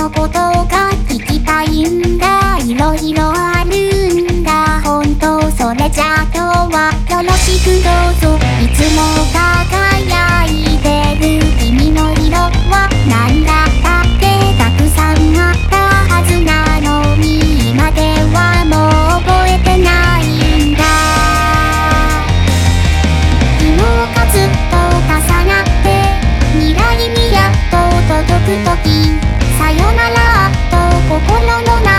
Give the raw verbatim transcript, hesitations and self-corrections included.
のことが聞きたいんだ。いろいろあるんだ。本当それじゃあ今日はよろしくどうぞ。いつも輝いてる君の色はなんだったっけ。たくさんあったはずなのに今ではもう覚えてないんだ。昨日がずっと重なって未来にやっと届くとき、さよならと心の中